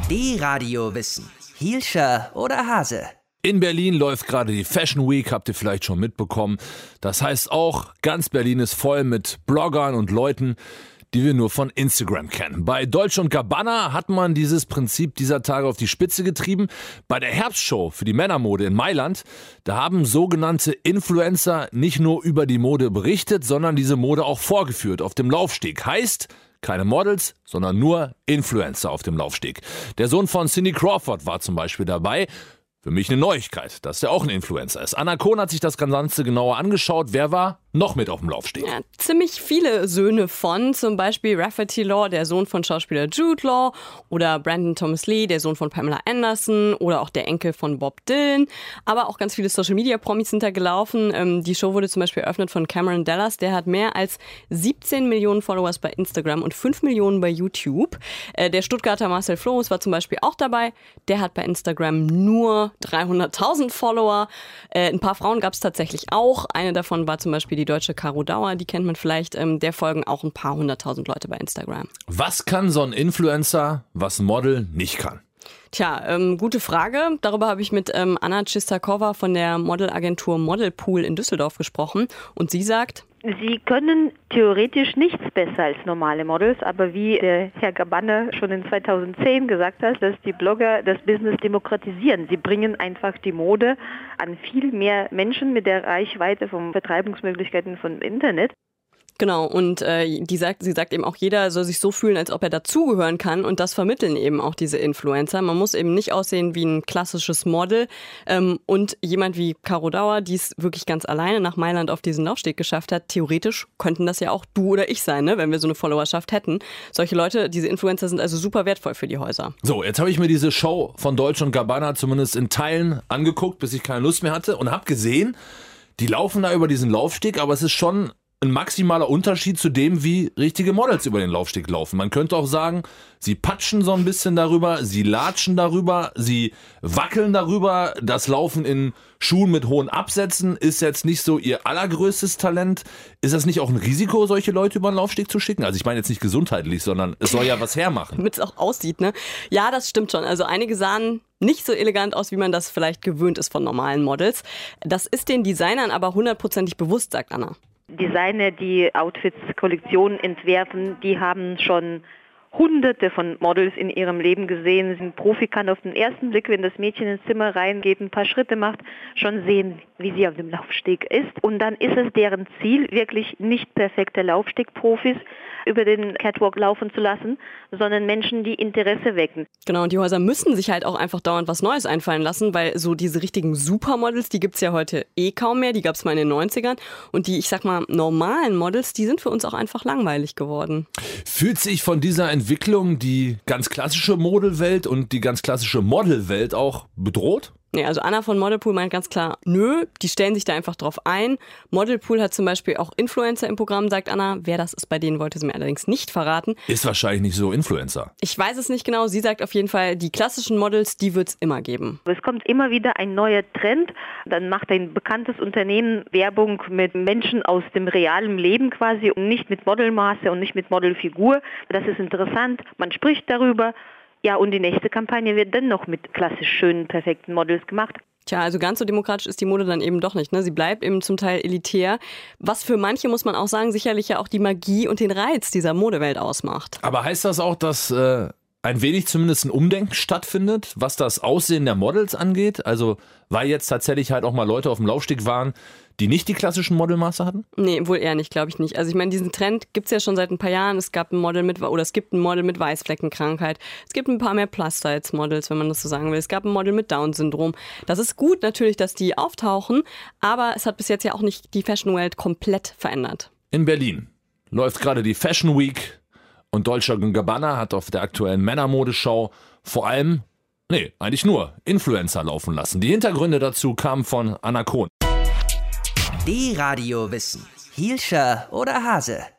D-Radio Wissen. Hielscher oder Hase? In Berlin läuft gerade die Fashion Week, habt ihr vielleicht schon mitbekommen. Das heißt auch, ganz Berlin ist voll mit Bloggern und Leuten, die wir nur von Instagram kennen. Bei Dolce & Gabbana hat man dieses Prinzip dieser Tage auf die Spitze getrieben. Bei der Herbstshow für die Männermode in Mailand, da haben sogenannte Influencer nicht nur über die Mode berichtet, sondern diese Mode auch vorgeführt auf dem Laufsteg. Heißt, keine Models, sondern nur Influencer auf dem Laufsteg. Der Sohn von Cindy Crawford war zum Beispiel dabei. Für mich eine Neuigkeit, dass er auch ein Influencer ist. Anna Kohn hat sich das Ganze genauer angeschaut. Wer war noch mit auf dem Laufsteg? Ja, ziemlich viele Söhne von, zum Beispiel Rafferty Law, der Sohn von Schauspieler Jude Law, oder Brandon Thomas Lee, der Sohn von Pamela Anderson, oder auch der Enkel von Bob Dylan. Aber auch ganz viele Social-Media-Promis sind da gelaufen. Die Show wurde zum Beispiel eröffnet von Cameron Dallas. Der hat mehr als 17 Millionen Followers bei Instagram und 5 Millionen bei YouTube. Der Stuttgarter Marcel Florus war zum Beispiel auch dabei. Der hat bei Instagram nur 300.000 Follower. Ein paar Frauen gab es tatsächlich auch. Eine davon war zum Beispiel die deutsche Caro Dauer, die kennt man vielleicht. Der folgen auch ein paar 100.000 Leute bei Instagram. Was kann so ein Influencer, was ein Model nicht kann? Tja, gute Frage. Darüber habe ich mit Anna Chistakova von der Modelagentur Modelpool in Düsseldorf gesprochen. Und sie sagt: Sie können theoretisch nichts besser als normale Models, aber wie der Herr Gabbana schon in 2010 gesagt hat, dass die Blogger das Business demokratisieren. Sie bringen einfach die Mode an viel mehr Menschen mit der Reichweite von Vertreibungsmöglichkeiten vom Internet. Genau, und sie sagt eben auch, jeder soll sich so fühlen, als ob er dazugehören kann, und das vermitteln eben auch diese Influencer. Man muss eben nicht aussehen wie ein klassisches Model, und jemand wie Caro Dauer, die es wirklich ganz alleine nach Mailand auf diesen Laufsteg geschafft hat, theoretisch könnten das ja auch du oder ich sein, ne, wenn wir so eine Followerschaft hätten. Solche Leute, diese Influencer sind also super wertvoll für die Häuser. So, jetzt habe ich mir diese Show von Dolce & Gabbana zumindest in Teilen angeguckt, bis ich keine Lust mehr hatte, und habe gesehen, die laufen da über diesen Laufsteg, aber es ist schon ein maximaler Unterschied zu dem, wie richtige Models über den Laufsteg laufen. Man könnte auch sagen, sie patschen so ein bisschen darüber, sie latschen darüber, sie wackeln darüber. Das Laufen in Schuhen mit hohen Absätzen ist jetzt nicht so ihr allergrößtes Talent. Ist das nicht auch ein Risiko, solche Leute über den Laufsteg zu schicken? Also ich meine jetzt nicht gesundheitlich, sondern es soll ja was hermachen. Damit es auch aussieht, ne? Ja, das stimmt schon. Also einige sahen nicht so elegant aus, wie man das vielleicht gewöhnt ist von normalen Models. Das ist den Designern aber 100%ig bewusst, sagt Anna. Designer, die Outfits, Kollektionen entwerfen, die haben schon Hunderte von Models in ihrem Leben gesehen. Ein Profi kann auf den ersten Blick, wenn das Mädchen ins Zimmer reingeht, ein paar Schritte macht, schon sehen, wie sie auf dem Laufsteg ist. Und dann ist es deren Ziel, wirklich nicht perfekte Laufstegprofis über den Catwalk laufen zu lassen, sondern Menschen, die Interesse wecken. Genau, und die Häuser müssen sich halt auch einfach dauernd was Neues einfallen lassen, weil so diese richtigen Supermodels, die gibt's ja heute kaum mehr, die gab's mal in den 90ern. Und die, ich sag mal, normalen Models, die sind für uns auch einfach langweilig geworden. Fühlt sich von dieser Entwicklung die ganz klassische Modelwelt und die ganz klassische Modelwelt auch bedroht? Nee, also Anna von Modelpool meint ganz klar, nö, die stellen sich da einfach drauf ein. Modelpool hat zum Beispiel auch Influencer im Programm, sagt Anna. Wer das ist bei denen, wollte sie mir allerdings nicht verraten. Ist wahrscheinlich nicht so Influencer. Ich weiß es nicht genau. Sie sagt auf jeden Fall, die klassischen Models, die wird's immer geben. Es kommt immer wieder ein neuer Trend. Dann macht ein bekanntes Unternehmen Werbung mit Menschen aus dem realen Leben quasi und nicht mit Modelmaße und nicht mit Modelfigur. Das ist interessant. Man spricht darüber. Ja, und die nächste Kampagne wird dann noch mit klassisch schönen, perfekten Models gemacht. Tja, also ganz so demokratisch ist die Mode dann eben doch nicht, ne? Sie bleibt eben zum Teil elitär, was für manche, muss man auch sagen, sicherlich ja auch die Magie und den Reiz dieser Modewelt ausmacht. Aber heißt das auch, dass ein wenig zumindest ein Umdenken stattfindet, was das Aussehen der Models angeht? Also weil jetzt tatsächlich halt auch mal Leute auf dem Laufsteg waren, die nicht die klassischen Modelmaße hatten? Nee, wohl eher nicht, glaube ich nicht. Also ich meine, diesen Trend gibt's ja schon seit ein paar Jahren. Es gibt ein Model mit Weißfleckenkrankheit. Es gibt ein paar mehr Plus-Size-Models, wenn man das so sagen will. Es gab ein Model mit Down-Syndrom. Das ist gut natürlich, dass die auftauchen, aber es hat bis jetzt ja auch nicht die Fashion-Welt komplett verändert. In Berlin läuft gerade die Fashion Week und Dolce & Gabbana hat auf der aktuellen Männermodeschau eigentlich nur Influencer laufen lassen. Die Hintergründe dazu kamen von Anna Kohn. D-Radio Wissen. Hielscher oder Hase?